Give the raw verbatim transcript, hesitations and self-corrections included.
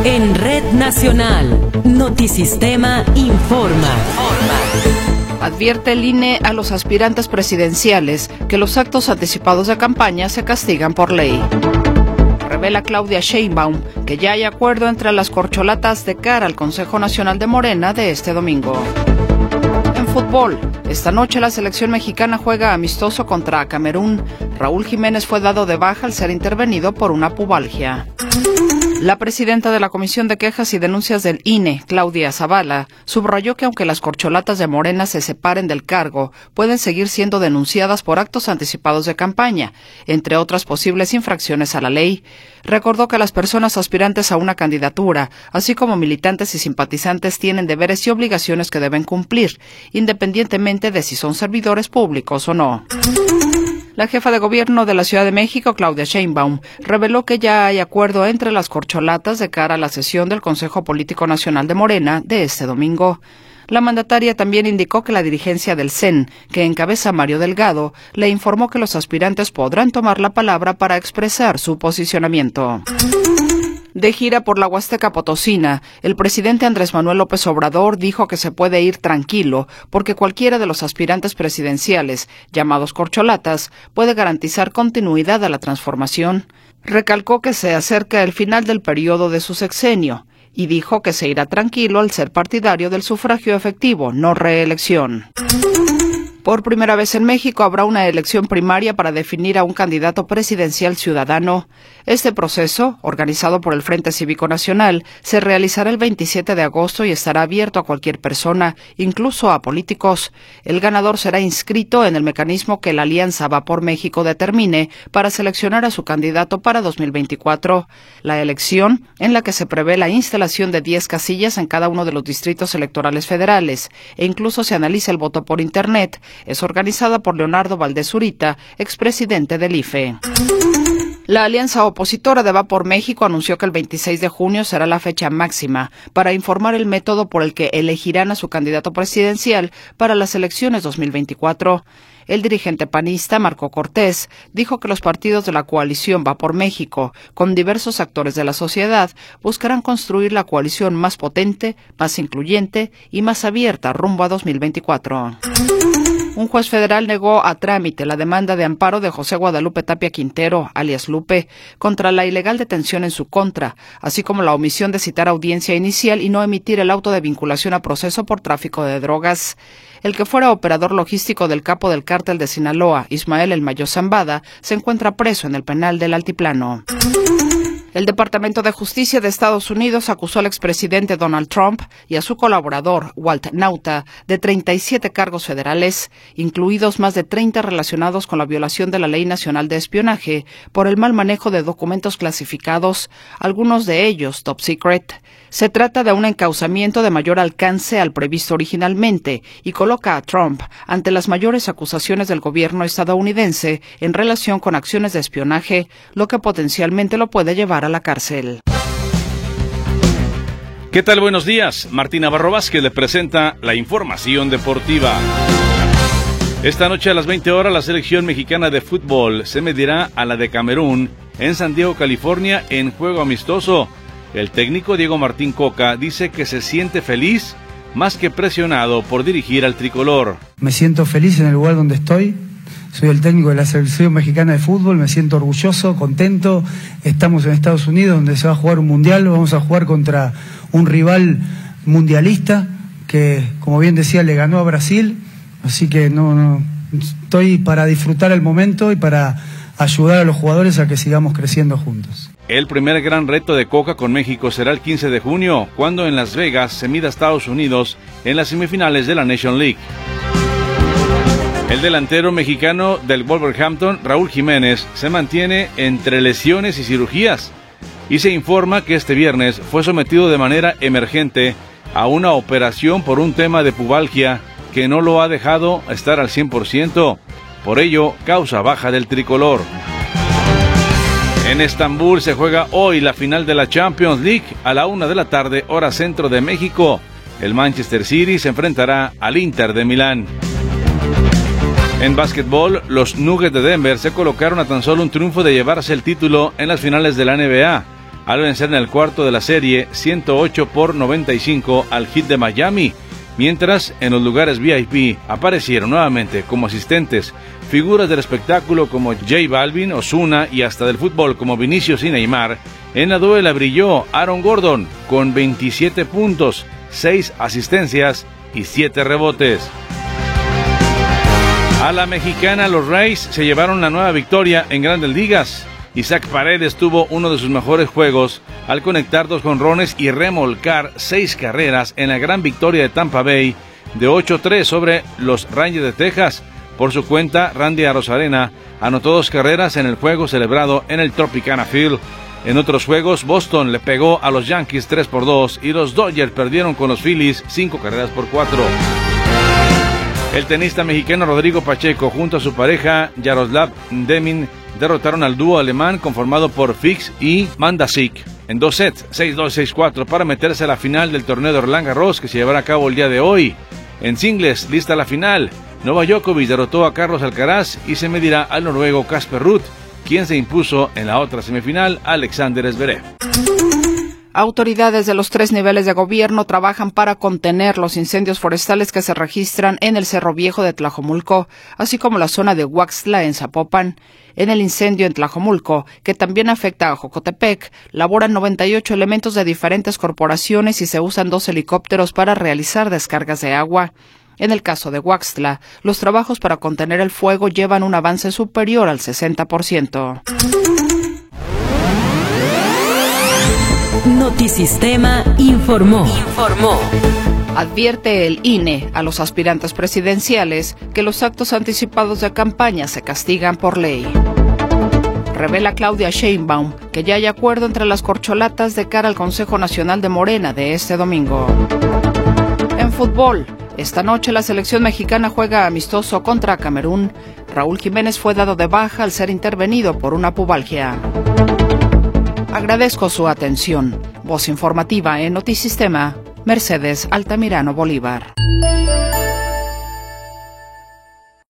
En Red Nacional, Notisistema informa. Advierte el I N E a los aspirantes presidenciales que los actos anticipados de campaña se castigan por ley. Revela Claudia Sheinbaum que ya hay acuerdo entre las corcholatas de cara al Consejo Nacional de Morena de este domingo. En fútbol, esta noche la selección mexicana juega amistoso contra Camerún. Raúl Jiménez fue dado de baja al ser intervenido por una pubalgia. La presidenta de la Comisión de Quejas y Denuncias del I N E, Claudia Zavala, subrayó que aunque las corcholatas de Morena se separen del cargo, pueden seguir siendo denunciadas por actos anticipados de campaña, entre otras posibles infracciones a la ley. Recordó que las personas aspirantes a una candidatura, así como militantes y simpatizantes, tienen deberes y obligaciones que deben cumplir, independientemente de si son servidores públicos o no. La jefa de gobierno de la Ciudad de México, Claudia Sheinbaum, reveló que ya hay acuerdo entre las corcholatas de cara a la sesión del Consejo Político Nacional de Morena de este domingo. La mandataria también indicó que la dirigencia del C E N, que encabeza Mario Delgado, le informó que los aspirantes podrán tomar la palabra para expresar su posicionamiento. De gira por la Huasteca Potosina, el presidente Andrés Manuel López Obrador dijo que se puede ir tranquilo porque cualquiera de los aspirantes presidenciales, llamados corcholatas, puede garantizar continuidad a la transformación. Recalcó que se acerca el final del periodo de su sexenio y dijo que se irá tranquilo al ser partidario del sufragio efectivo, no reelección. Por primera vez en México habrá una elección primaria para definir a un candidato presidencial ciudadano. Este proceso, organizado por el Frente Cívico Nacional, se realizará el veintisiete de agosto y estará abierto a cualquier persona, incluso a políticos. El ganador será inscrito en el mecanismo que la Alianza Va por México determine para seleccionar a su candidato para dos mil veinticuatro. La elección, en la que se prevé la instalación de diez casillas en cada uno de los distritos electorales federales, e incluso se analiza el voto por Internet, es organizada por Leonardo Valdés Zurita, expresidente del I F E. La alianza opositora de Va por México anunció que el veintiséis de junio será la fecha máxima para informar el método por el que elegirán a su candidato presidencial para las elecciones dos mil veinticuatro. El dirigente panista, Marco Cortés, dijo que los partidos de la coalición Va por México, con diversos actores de la sociedad, buscarán construir la coalición más potente, más incluyente y más abierta rumbo a dos mil veinticuatro. Un juez federal negó a trámite la demanda de amparo de José Guadalupe Tapia Quintero, alias Lupe, contra la ilegal detención en su contra, así como la omisión de citar audiencia inicial y no emitir el auto de vinculación a proceso por tráfico de drogas. El que fuera operador logístico del capo del cártel de Sinaloa, Ismael El Mayo Zambada, se encuentra preso en el penal del Altiplano. El Departamento de Justicia de Estados Unidos acusó al expresidente Donald Trump y a su colaborador, Walt Nauta, de treinta y siete cargos federales, incluidos más de treinta relacionados con la violación de la Ley Nacional de Espionaje por el mal manejo de documentos clasificados, algunos de ellos top secret. Se trata de un encauzamiento de mayor alcance al previsto originalmente y coloca a Trump ante las mayores acusaciones del gobierno estadounidense en relación con acciones de espionaje, lo que potencialmente lo puede llevar a la cárcel. ¿Qué tal? Buenos días. Martín Navarro Vázquez le presenta la información deportiva. Esta noche a las veinte horas la selección mexicana de fútbol se medirá a la de Camerún en San Diego, California, en juego amistoso. El técnico Diego Martín Coca dice que se siente feliz más que presionado por dirigir al tricolor. Me siento feliz en el lugar donde estoy. Soy el técnico de la selección mexicana de fútbol, me siento orgulloso, contento. Estamos en Estados Unidos donde se va a jugar un mundial, vamos a jugar contra un rival mundialista que, como bien decía, le ganó a Brasil. Así que no, no estoy para disfrutar el momento y para ayudar a los jugadores a que sigamos creciendo juntos. El primer gran reto de Coca con México será el quince de junio, cuando en Las Vegas se mida a Estados Unidos en las semifinales de la Nation League. El delantero mexicano del Wolverhampton, Raúl Jiménez, se mantiene entre lesiones y cirugías y se informa que este viernes fue sometido de manera emergente a una operación por un tema de pubalgia que no lo ha dejado estar al cien por ciento. Por ello, causa baja del tricolor. En Estambul se juega hoy la final de la Champions League a la una de la tarde, hora centro de México. El Manchester City se enfrentará al Inter de Milán. En básquetbol, los Nuggets de Denver se colocaron a tan solo un triunfo de llevarse el título en las finales de la N B A. al vencer en el cuarto de la serie ciento ocho por noventa y cinco al Heat de Miami, mientras en los lugares V I P aparecieron nuevamente como asistentes figuras del espectáculo como J Balvin, Ozuna y hasta del fútbol como Vinicius y Neymar. En la duela brilló Aaron Gordon con veintisiete puntos, seis asistencias y siete rebotes. A la mexicana, los Rays se llevaron la nueva victoria en Grandes Ligas. Isaac Paredes tuvo uno de sus mejores juegos al conectar dos jonrones y remolcar seis carreras en la gran victoria de Tampa Bay de ocho tres sobre los Rangers de Texas. Por su cuenta, Randy Arozarena anotó dos carreras en el juego celebrado en el Tropicana Field. En otros juegos, Boston le pegó a los Yankees tres por dos y los Dodgers perdieron con los Phillies cinco carreras por cuatro. El tenista mexicano Rodrigo Pacheco junto a su pareja Yaroslav Demin derrotaron al dúo alemán conformado por Fix y Mandasic en dos sets, seis dos, seis cuatro, para meterse a la final del torneo de Roland Garros que se llevará a cabo el día de hoy. En singles, lista la final. Novak Djokovic derrotó a Carlos Alcaraz y se medirá al noruego Casper Ruud, quien se impuso en la otra semifinal, Alexander Zverev. Autoridades de los tres niveles de gobierno trabajan para contener los incendios forestales que se registran en el Cerro Viejo de Tlajomulco, así como la zona de Huaxtla en Zapopan. En el incendio en Tlajomulco, que también afecta a Jocotepec, laboran noventa y ocho elementos de diferentes corporaciones y se usan dos helicópteros para realizar descargas de agua. En el caso de Huaxtla, los trabajos para contener el fuego llevan un avance superior al sesenta por ciento. Notisistema informó. Informó. Advierte el I N E a los aspirantes presidenciales que los actos anticipados de campaña se castigan por ley. Revela Claudia Sheinbaum que ya hay acuerdo entre las corcholatas de cara al Consejo Nacional de Morena de este domingo. En fútbol, esta noche la selección mexicana juega amistoso contra Camerún. Raúl Jiménez fue dado de baja al ser intervenido por una pubalgia. Agradezco su atención. Voz informativa en Notisistema, Mercedes Altamirano Bolívar.